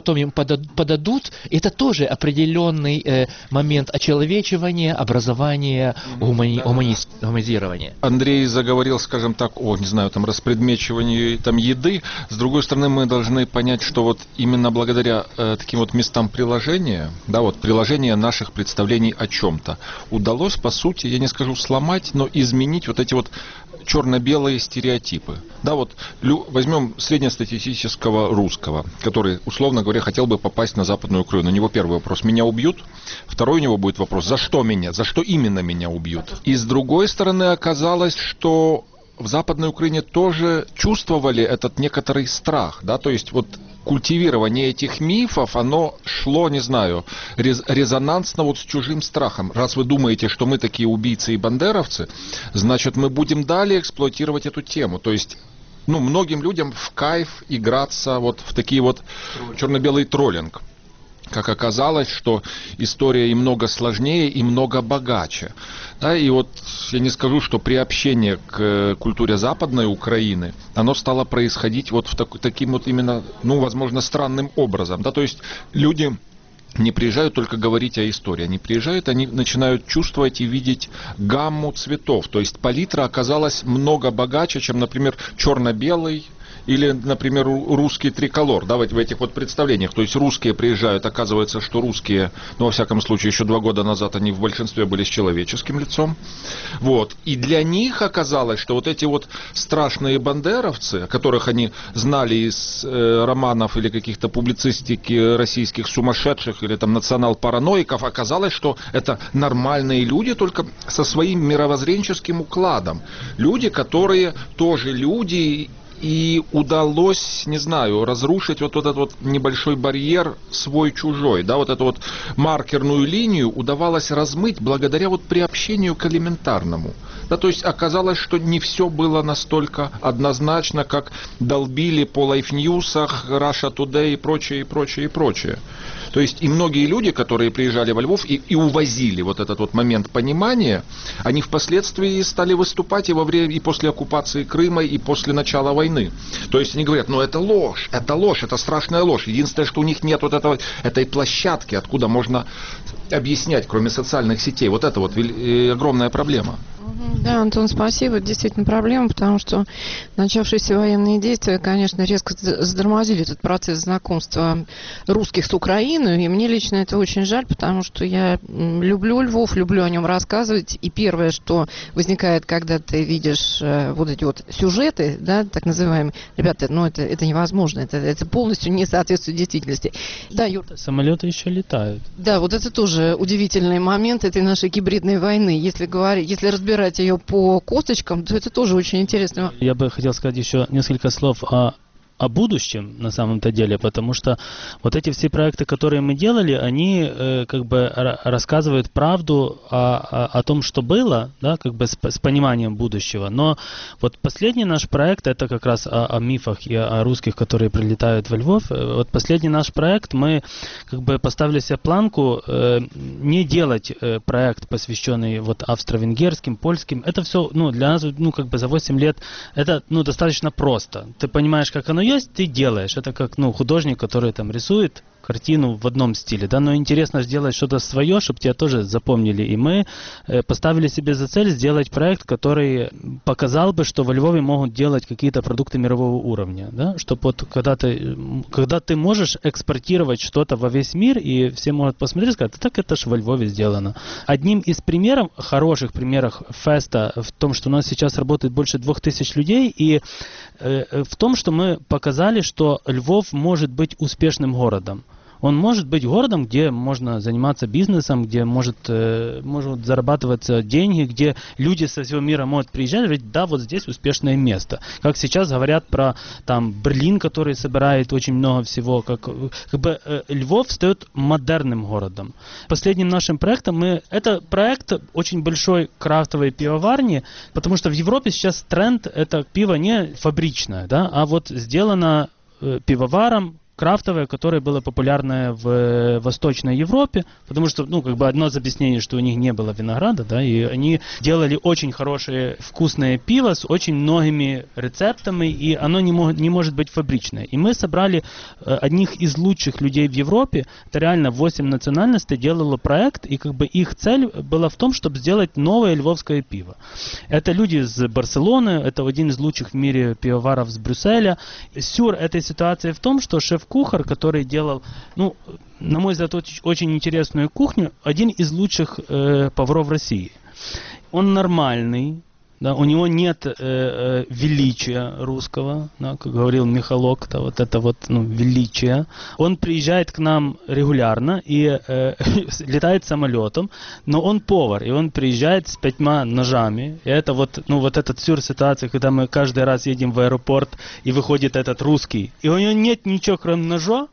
потом им подад- подадут, это тоже определенный э, момент очеловечивания, образования, гумани- гумани- гуманизирования. Андрей заговорил, скажем так, о, не знаю, там, распредмечиванию там, еды. С другой стороны, мы должны понять, что вот именно благодаря э, таким вот местам приложения, да, вот приложения наших представлений о чем-то, удалось, по сути, я не скажу сломать, но изменить вот эти вот черно-белые стереотипы. Да, вот лю, возьмем среднестатистического русского, который, условно говоря, хотел бы попасть на Западную Украину. У него первый вопрос: меня убьют? Второй у него будет вопрос: за что меня? За что именно меня убьют? И с другой стороны, оказалось, что в Западной Украине тоже чувствовали этот некоторый страх, да, то есть вот культивирование этих мифов, оно шло, не знаю, рез, резонансно вот с чужим страхом. Раз вы думаете, что мы такие убийцы и бандеровцы, значит, мы будем далее эксплуатировать эту тему. То есть, ну, многим людям в кайф играться вот в такие вот черно-белый троллинг. Как оказалось, что история и много сложнее, и много богаче. Да, и вот я не скажу, что приобщение к культуре Западной Украины, оно стало происходить вот в так, таким вот именно, ну, возможно, странным образом. Да, то есть люди не приезжают только говорить о истории. Они приезжают, они начинают чувствовать и видеть гамму цветов. То есть палитра оказалась много богаче, чем, например, черно-белый, или, например, русский триколор, да, в этих вот представлениях. То есть русские приезжают, оказывается, что русские, ну, во всяком случае, еще два года назад они в большинстве были с человеческим лицом. Вот. И для них оказалось, что вот эти вот страшные бандеровцы, которых они знали из э, романов или каких-то публицистики российских сумасшедших или там национал-параноиков, оказалось, что это нормальные люди, только со своим мировоззренческим укладом. Люди, которые тоже люди. И удалось, не знаю, разрушить вот этот вот небольшой барьер свой-чужой, да, вот эту вот маркерную линию удавалось размыть благодаря вот приобщению к элементарному. Да, то есть оказалось, что не все было настолько однозначно, как долбили по лайфньюсах, Russia Today и прочее, и прочее, и прочее. То есть и многие люди, которые приезжали во Львов и, и увозили вот этот вот момент понимания, они впоследствии стали выступать и во время, и после оккупации Крыма, и после начала войны. То есть они говорят, ну это ложь, это ложь, это страшная ложь. Единственное, что у них нет вот этого, этой площадки, откуда можно объяснять, кроме социальных сетей. Вот это вот огромная проблема. Да, Антон, спасибо. Это действительно проблема, потому что начавшиеся военные действия, конечно, резко затормозили этот процесс знакомства русских с Украиной. И мне лично это очень жаль, потому что я люблю Львов, люблю о нем рассказывать. И первое, что возникает, когда ты видишь вот эти вот сюжеты, да, так называемые, ребята, ну это, это невозможно, это, это полностью не соответствует действительности. Да, Юр. Самолеты еще летают. Да, вот это тоже удивительный момент этой нашей гибридной войны. Если говорить, если разбирать ее по косточкам, то это тоже очень интересно. Я бы хотел сказать еще несколько слов о, о будущем на самом-то деле, потому что вот эти все проекты, которые мы делали, они э, как бы р- рассказывают правду о, о, о том, что было, да, как бы с, с пониманием будущего. Но вот последний наш проект, это как раз о, о мифах и о русских, которые прилетают во Львов. Вот последний наш проект, мы как бы поставили себе планку э, не делать э, проект, посвященный вот австро-венгерским, польским. Это все, ну, для нас, ну, как бы за восемь лет, это, ну, достаточно просто. Ты понимаешь, как оно есть, ты делаешь. Это как, ну, художник, который там рисует картину в одном стиле, да, но интересно сделать что-то свое, чтобы тебя тоже запомнили. И мы э, поставили себе за цель сделать проект, который показал бы, что во Львове могут делать какие-то продукты мирового уровня, да, чтобы вот когда ты, когда ты можешь экспортировать что-то во весь мир, и все могут посмотреть и сказать, так это ж во Львове сделано. Одним из примеров, хороших примеров феста в том, что у нас сейчас работает больше двух тысяч людей, и э, в том, что мы показали, что Львов может быть успешным городом. Он может быть городом, где можно заниматься бизнесом, где может, э, может зарабатываться деньги, где люди со всего мира могут приезжать и говорить, да, вот здесь успешное место. Как сейчас говорят про там Берлин, который собирает очень много всего. Как, как бы э, Львов стает модерным городом. Последним нашим проектом мы... Это проект очень большой крафтовой пивоварни, потому что в Европе сейчас тренд это пиво не фабричное, да, а вот сделано э, пивоваром, крафтовое, которое было популярное в Восточной Европе, потому что, ну, как бы одно из объяснений, что у них не было винограда, да, и они делали очень хорошее вкусное пиво с очень многими рецептами, и оно не, мог, не может быть фабричное. И мы собрали э, одних из лучших людей в Европе, это реально восемь национальностей, делало проект, и как бы их цель была в том, чтобы сделать новое львовское пиво. Это люди из Барселоны, это один из лучших в мире пивоваров с Брюсселя. Сюр этой ситуации в том, что шеф-кухар, который делал, ну, на мой взгляд, очень интересную кухню, один из лучших э, поваров России. Он нормальный, да, у него нет э, э, величия русского, да, как говорил Михалок, да, вот это вот, ну, величие. Он приезжает к нам регулярно и э, летает самолетом, но он повар, и он приезжает с пятьма ножами. И это вот, ну, вот этот сюр ситуация, когда мы каждый раз едем в аэропорт, и выходит этот русский, и у него нет ничего, кроме ножа,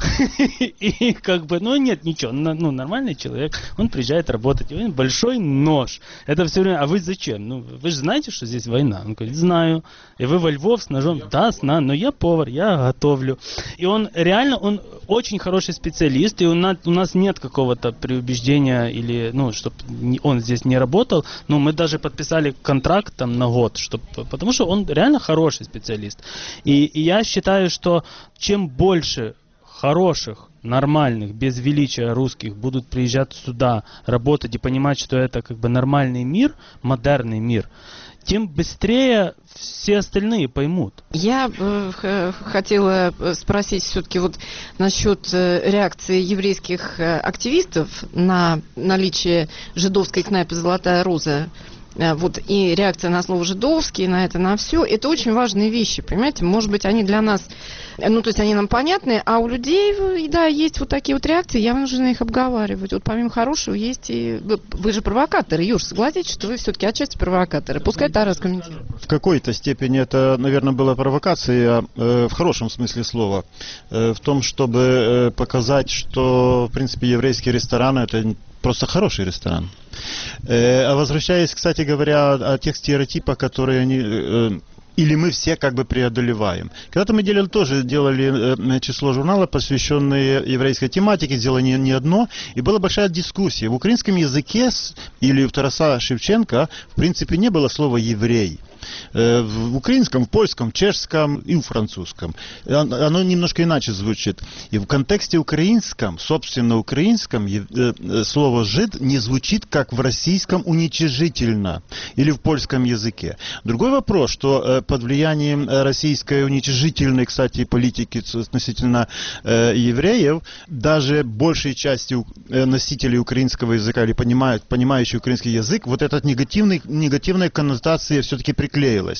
и как бы, ну, нет ничего, ну, нормальный человек, он приезжает работать, и у него большой нож. Это все время, а вы зачем? Ну, вы же знаете, что здесь война? Он говорит, знаю. И вы во Львов с ножом? Да, знаю, но я повар, я готовлю. И он реально, он очень хороший специалист, и у нас, у нас нет какого-то преубеждения, или, ну, чтобы он здесь не работал. Ну, мы даже подписали контракт там на год, чтоб, потому что он реально хороший специалист. И, и я считаю, что чем больше хороших, нормальных, без величия русских будут приезжать сюда, работать и понимать, что это как бы нормальный мир, модерный мир, тем быстрее все остальные поймут. Я э, х- хотела спросить все-таки вот насчет э, реакции еврейских э, активистов на наличие жидовской кнайпы «Золотая роза». Вот, и реакция на слово «жидовский», на это, на все, это очень важные вещи, понимаете, может быть, они для нас, ну, то есть они нам понятны, а у людей, да, есть вот такие вот реакции, я вынуждена их обговаривать. Вот помимо хорошего есть и... Вы, вы же провокаторы, Юр, согласитесь, что вы все-таки отчасти провокаторы. Пускай Тарас комментирует. В какой-то степени это, наверное, была провокация, э, в хорошем смысле слова, э, в том, чтобы э, показать, что, в принципе, еврейский ресторан — это просто хороший ресторан. Э, а возвращаясь, кстати говоря, о тех стереотипах, которые они... Э, или мы все как бы преодолеваем. Когда-то мы делали, тоже делали э, число журналов, посвященные еврейской тематике, сделали не, не одно, и была большая дискуссия. В украинском языке или у Тараса Шевченко, в принципе, не было слова «еврей». В украинском, в польском, в чешском и в французском. Оно немножко иначе звучит. И в контексте украинском, собственно украинском, слово «жид» не звучит, как в российском, уничижительно или в польском языке. Другой вопрос, что под влиянием российской уничижительной, кстати, политики относительно евреев, даже большей части носителей украинского языка или понимают, понимающих украинский язык, вот эта негативная коннотация все-таки приклеилась.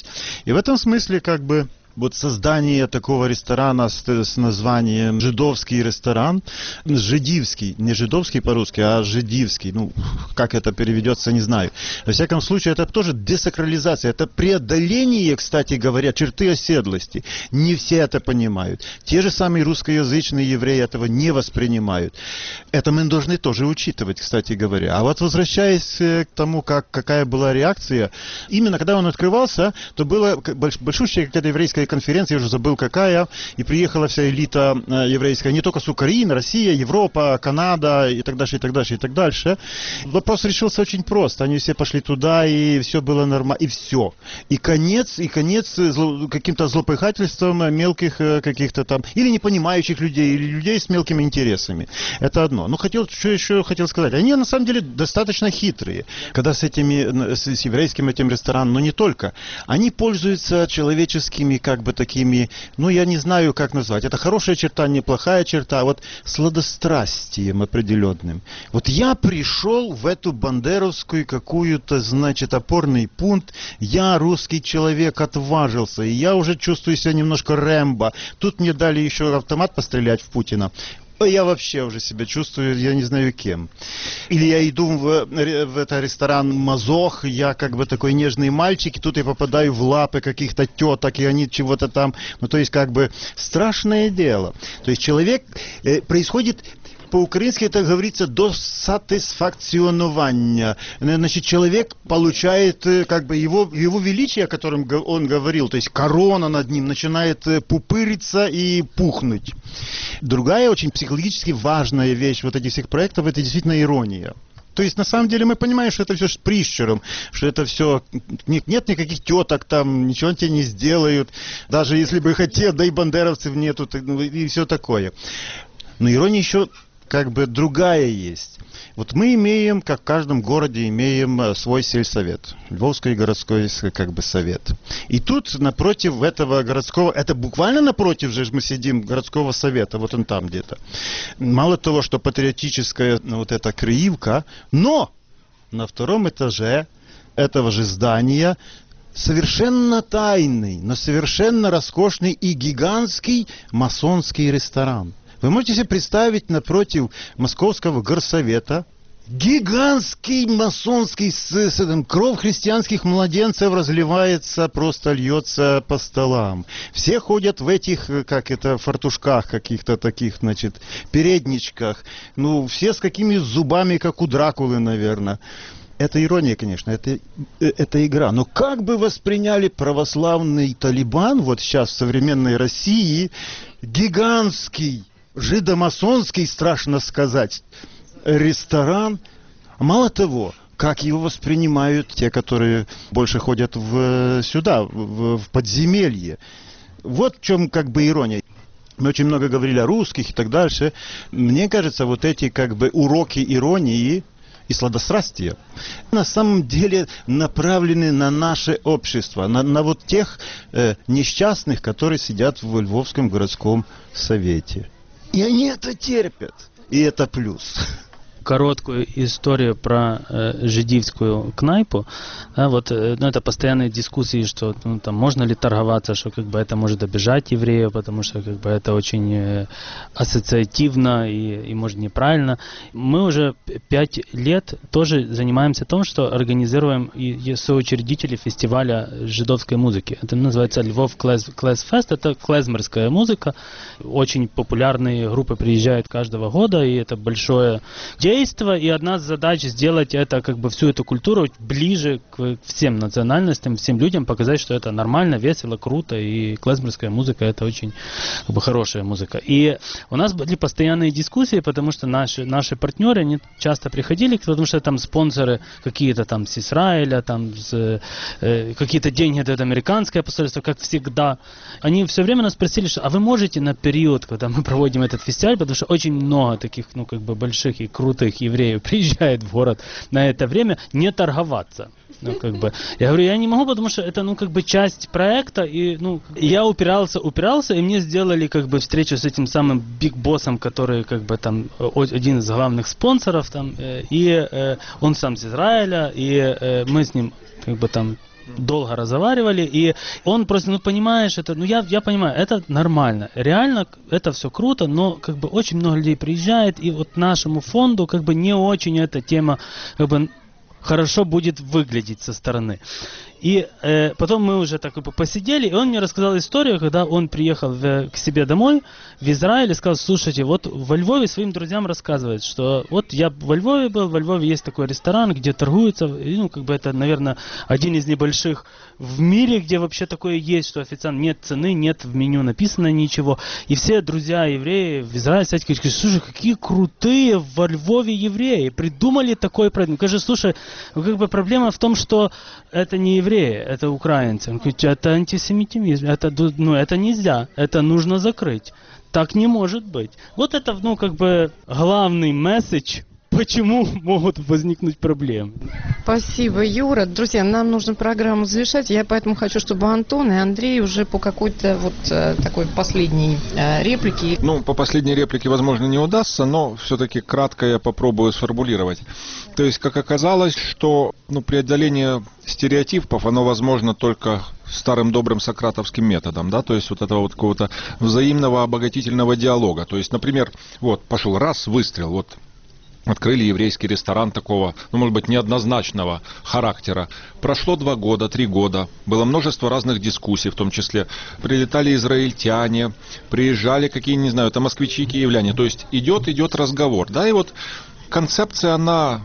И в этом смысле как бы вот создание такого ресторана с, с названием «Жидовский ресторан», «Жидивский», не «жидовский» по-русски, а «жидивский», ну, как это переведется, не знаю. Во всяком случае, это тоже десакрализация, это преодоление, кстати говоря, черты оседлости. Не все это понимают. Те же самые русскоязычные евреи этого не воспринимают. Это мы должны тоже учитывать, кстати говоря. А вот возвращаясь к тому, как, какая была реакция, именно когда он открывался, то была большущая какая-то еврейская конференция, я уже забыл какая, и приехала вся элита э, еврейская, не только с Украины, Россия, Европа, Канада и так дальше, и так дальше, и так дальше. Вопрос решился очень просто. Они все пошли туда, и все было нормально, и все. И конец, и конец зло, каким-то злопыхательством мелких э, каких-то там, или непонимающих людей, или людей с мелкими интересами. Это одно. Но хотел, что еще хотел сказать. Они на самом деле достаточно хитрые. Когда с этими, с, с еврейским этим рестораном, но не только. Они пользуются человеческими, как бы такими, ну я не знаю, как назвать. Это хорошая черта, неплохая черта, вот сладострастием определенным. Вот я пришел в эту бандеровскую какую-то, значит, опорный пункт, я русский человек, отважился, и я уже чувствую себя немножко Рэмбо. Тут мне дали еще автомат пострелять в Путина. Я вообще уже себя чувствую, я не знаю кем. Или я иду в, в этот ресторан Мазох, я как бы такой нежный мальчик, и тут я попадаю в лапы каких-то теток, и они чего-то там... Ну, то есть, как бы, страшное дело. То есть, человек... Э, происходит... по-украински это говорится до сатисфакционования. Значит, человек получает как бы его, его величие, о котором он говорил, то есть корона над ним начинает пупыриться и пухнуть. Другая очень психологически важная вещь вот этих всех проектов, это действительно ирония. То есть, на самом деле, мы понимаем, что это все с прищуром, что это все... Нет никаких теток там, ничего тебе не сделают. Даже если бы хотел, да и бандеровцев нету, и все такое. Но ирония еще как бы другая есть. Вот мы имеем, как в каждом городе, имеем свой сельсовет. Львовский городской как бы совет. И тут напротив этого городского, это буквально напротив же мы сидим городского совета, вот он там где-то. Мало того, что патриотическая вот эта Криивка, но на втором этаже этого же здания совершенно тайный, но совершенно роскошный и гигантский масонский ресторан. Вы можете себе представить напротив Московского горсовета гигантский масонский с, с, с, кровь христианских младенцев разливается, просто льется по столам. Все ходят в этих, как это, фартушках каких-то таких, значит, передничках. Ну, все с какими зубами, как у Дракулы, наверное. Это ирония, конечно, это, это игра. Но как бы восприняли православный Талибан, вот сейчас в современной России, гигантский, жидомасонский, страшно сказать, ресторан. Мало того, как его воспринимают те, которые больше ходят в, сюда, в, в подземелье. Вот в чем как бы ирония. Мы очень много говорили о русских и так дальше. Мне кажется, вот эти как бы уроки иронии и сладострастия на самом деле направлены на наше общество, на, на вот тех э, несчастных, которые сидят в Львовском городском совете. И они это терпят. И это плюс. Короткую историю про э, жидівськую кнайпу. Да, вот, э, ну, это постоянные дискуссии, что ну, там, можно ли торговаться, что как бы это может обижать евреев, потому что как бы это очень э, ассоциативно и, и может неправильно. Мы уже пять лет тоже занимаемся тем, что организируем и, и соучредители фестиваля жидовской музыки. Это называется Львов Клез, Клезфест, это клезмерская музыка. Очень популярные группы приезжают каждого года, и это большое действие. И одна из задач сделать это, как бы всю эту культуру ближе к всем национальностям, всем людям, показать, что это нормально, весело, круто, и клезмерская музыка это очень как бы хорошая музыка. И у нас были постоянные дискуссии, потому что наши, наши партнеры, они часто приходили, потому что там спонсоры какие-то там с Израиля, там с, э, какие-то деньги дает американское посольство, как всегда. Они все время нас спросили, что, а вы можете на период, когда мы проводим этот фестиваль, потому что очень много таких, ну, как бы больших и крутых евреев приезжает в город на это время, не торговаться. Ну, как бы. Я говорю, я не могу, потому что это, ну, как бы часть проекта, и, ну, я упирался, упирался, и мне сделали, как бы, встречу с этим самым биг-боссом, который, как бы, там, один из главных спонсоров, там, и э, он сам с Израиля, и э, мы с ним, как бы, там, долго разговаривали, и он просто, ну, понимаешь, это, ну, я, я понимаю, это нормально, реально, это все круто, но, как бы, очень много людей приезжает, и вот нашему фонду, как бы, не очень эта тема, как бы, хорошо будет выглядеть со стороны. И э, потом мы уже так посидели, и он мне рассказал историю, когда он приехал в, к себе домой в Израиль и сказал, слушайте, вот во Львове своим друзьям рассказывает, что вот я во Львове был, во Львове есть такой ресторан, где торгуются, и, ну, как бы это, наверное, один из небольших в мире, где вообще такое есть, что официант нет цены, нет в меню написано ничего. И все друзья евреи в Израиле, кстати, говорят, слушай, какие крутые во Львове евреи, придумали такой праздник. Скажи, слушай, как бы проблема в том, что это не евреи, это украинцы. Он говорит, это антисемитизм, это, ну, это нельзя, это нужно закрыть. Так не может быть. Вот это, ну, как бы главный месседж, почему могут возникнуть проблемы. Спасибо, Юра. Друзья, нам нужно программу завершать. Я поэтому хочу, чтобы Антон и Андрей уже по какой-то вот э, такой последней э, реплике. Ну, по последней реплике, возможно, не удастся, но все-таки кратко я попробую сформулировать. То есть, как оказалось, что, ну, преодоление стереотипов, оно возможно только старым добрым сократовским методом, да, то есть вот этого вот какого-то взаимного обогатительного диалога. То есть, например, вот, пошел раз, выстрел, вот, открыли еврейский ресторан такого, ну, может быть, неоднозначного характера. Прошло два года, три года, было множество разных дискуссий, в том числе прилетали израильтяне, приезжали какие, не знаю, там москвичи, киевляне. То есть идет, идет разговор, да, и вот концепция, она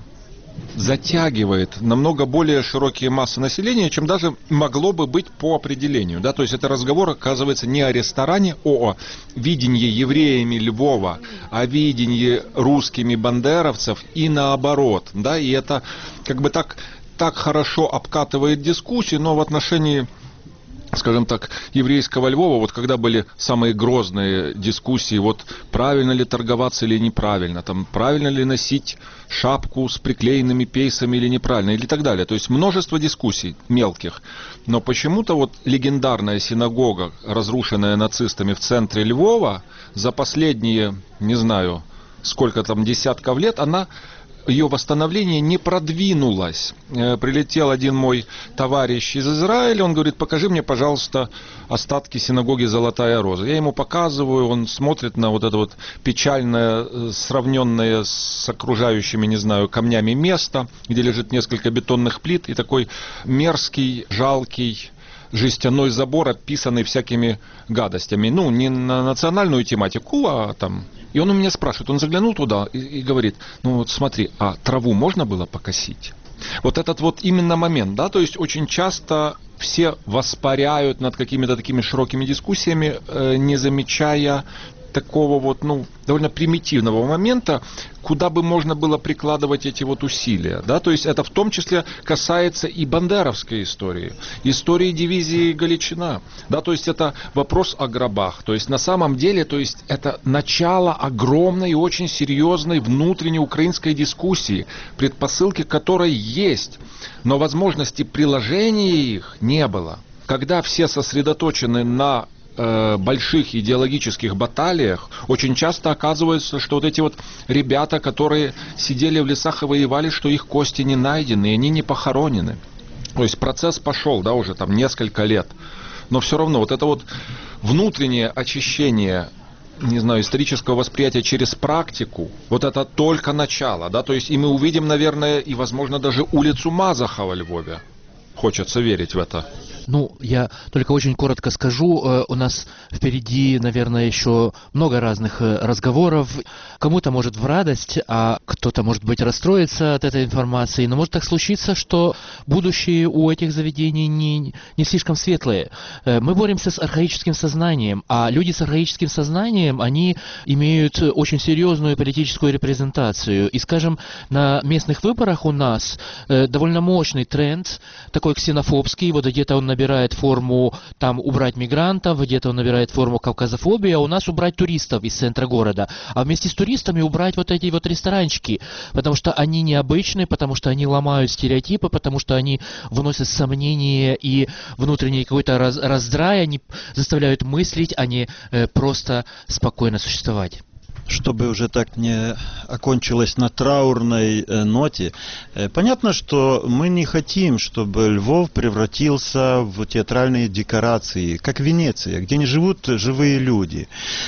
затягивает намного более широкие массы населения, чем даже могло бы быть по определению. Да? То есть это разговор, оказывается, не о ресторане, а о видении евреями Львова, о видении русскими бандеровцев и наоборот. Да? И это как бы так, так хорошо обкатывает дискуссии, но в отношении, скажем так, еврейского Львова, вот когда были самые грозные дискуссии, вот правильно ли торговаться или неправильно, там, правильно ли носить шапку с приклеенными пейсами или неправильно, или так далее. То есть множество дискуссий мелких. Но почему-то вот легендарная синагога, разрушенная нацистами в центре Львова, за последние, не знаю, сколько там десятков лет, она... ее восстановление не продвинулось. Прилетел один мой товарищ из Израиля, он говорит: покажи мне, пожалуйста, остатки синагоги «Золотая роза». Я ему показываю, он смотрит на вот это вот печальное, сравненное с окружающими, не знаю, камнями место, где лежит несколько бетонных плит, и такой мерзкий, жалкий жестяной забор, описанный всякими гадостями. Ну, не на национальную тематику, а там... И он у меня спрашивает, он заглянул туда и, и говорит: ну вот смотри, а траву можно было покосить? Вот этот вот именно момент, да, то есть очень часто все воспаряют над какими-то такими широкими дискуссиями, э, не замечая такого вот, ну, довольно примитивного момента, куда бы можно было прикладывать эти вот усилия, да, то есть это в том числе касается и бандеровской истории, истории дивизии Галичина, да, то есть это вопрос о гробах, то есть на самом деле, то есть это начало огромной и очень серьезной внутренней украинской дискуссии, предпосылки которой есть, но возможности приложения их не было. Когда все сосредоточены на больших идеологических баталиях, очень часто оказывается, что вот эти вот ребята, которые сидели в лесах и воевали, что их кости не найдены, и они не похоронены. То есть процесс пошел, да, уже там несколько лет. Но все равно вот это вот внутреннее очищение, не знаю, исторического восприятия через практику, вот это только начало, да, то есть и мы увидим, наверное, и, возможно, даже улицу Мазаха во Львове. Хочется верить в это. Ну, я только очень коротко скажу, у нас впереди, наверное, еще много разных разговоров. Кому-то может в радость, а кто-то, может быть, расстроится от этой информации. Но может так случиться, что будущее у этих заведений не, не слишком светлое. Мы боремся с архаическим сознанием, а люди с архаическим сознанием, они имеют очень серьезную политическую репрезентацию. И, скажем, на местных выборах у нас довольно мощный тренд, такой ксенофобский, вот где-то он набирает форму там убрать мигрантов, где-то он набирает форму кавказофобии, а у нас убрать туристов из центра города. А вместе с туристами убрать вот эти вот ресторанчики, потому что они необычные, потому что они ломают стереотипы, потому что они вносят сомнения и внутренний какой-то раз, раздрай, они заставляют мыслить, а не э, просто спокойно существовать. Чтобы уже так не окончилось на траурной э, ноте, э, понятно, что мы не хотим, чтобы Львов превратился в театральные декорации, как Венеция, где не живут живые люди.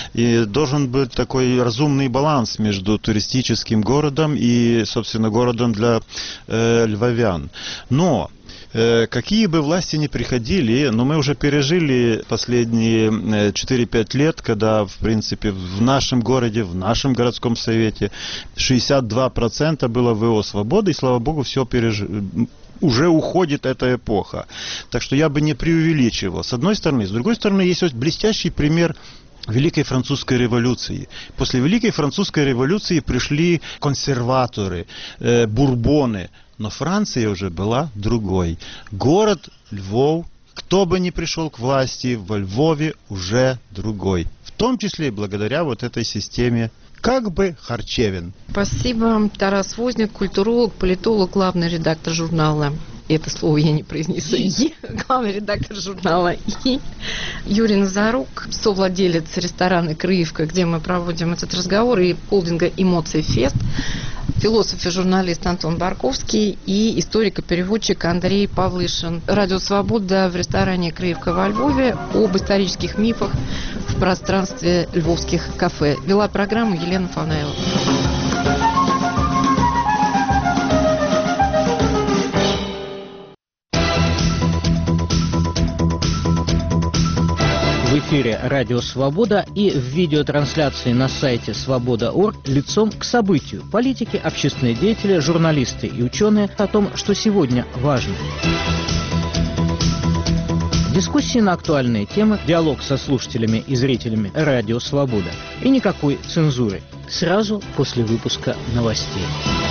И должен быть такой разумный баланс между туристическим городом и, собственно, городом для э, львовян. Но какие бы власти ни приходили, но мы уже пережили последние четыре-пять лет, когда, в принципе, в нашем городе, в нашем городском совете шестьдесят два процента было ВО «Свободы», и, слава богу, все пережили. Уже уходит эта эпоха. Так что я бы не преувеличивал. С одной стороны. С другой стороны, есть вот блестящий пример Великой Французской революции. После Великой Французской революции пришли консерваторы, э, бурбоны. Но Франция уже была другой. Город Львов, кто бы ни пришел к власти, во Львове уже другой. В том числе и благодаря вот этой системе как бы харчевин. Спасибо. Тарас Возняк, культуролог, политолог, главный редактор журнала. Это слово я не произнесу. И. Главный редактор журнала И. Юрий Назарук, совладелец ресторана «Крыевка», где мы проводим этот разговор, и холдинга «Эмоции Фест». Философ и журналист Антон Барковский и историк-переводчик Андрей Павлышин. Радио «Свобода» в ресторане «Крыевка» во Львове об исторических мифах в пространстве львовских кафе. Вела программу Елена Фанаева. эфире «Радио Свобода» и в видеотрансляции на сайте свобода точка орг лицом к событию. Политики, общественные деятели, журналисты и ученые о том, что сегодня важно. Дискуссии на актуальные темы, диалог со слушателями и зрителями «Радио Свобода». И никакой цензуры. Сразу после выпуска новостей.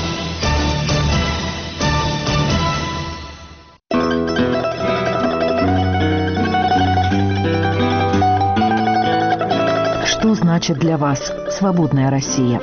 Что значит для вас свободная Россия?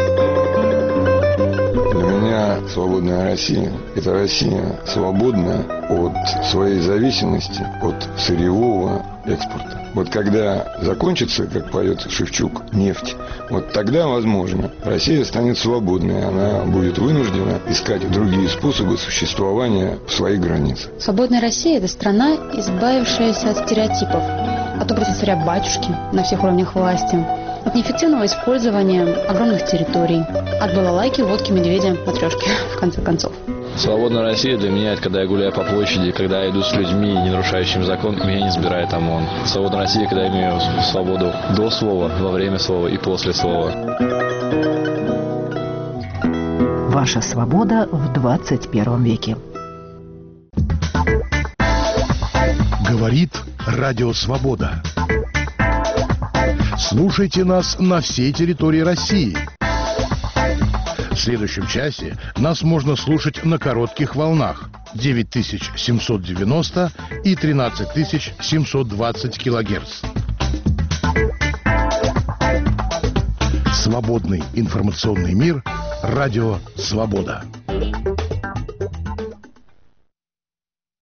Для меня свободная Россия – это Россия свободная от своей зависимости от сырьевого экспорта. Вот когда закончится, как поет Шевчук, нефть, вот тогда, возможно, Россия станет свободной. Она будет вынуждена искать другие способы существования в своих границах. Свободная Россия – это страна, избавившаяся от стереотипов, от образа царя-батюшки на всех уровнях власти, от неэффективного использования огромных территорий, от балалайки, водки, медведя, матрешки, в конце концов. Свободная Россия для меня – это когда я гуляю по площади, когда я иду с людьми, не нарушающими закон, меня не сбирает ОМОН. Свободная Россия, когда я имею свободу до слова, во время слова и после слова. Ваша свобода в двадцать первом веке. Говорит Радио Свобода. Слушайте нас на всей территории России. В следующем часе нас можно слушать на коротких волнах девять тысяч семьсот девяносто и тринадцать тысяч семьсот двадцать килогерц. Свободный информационный мир. Радио Свобода.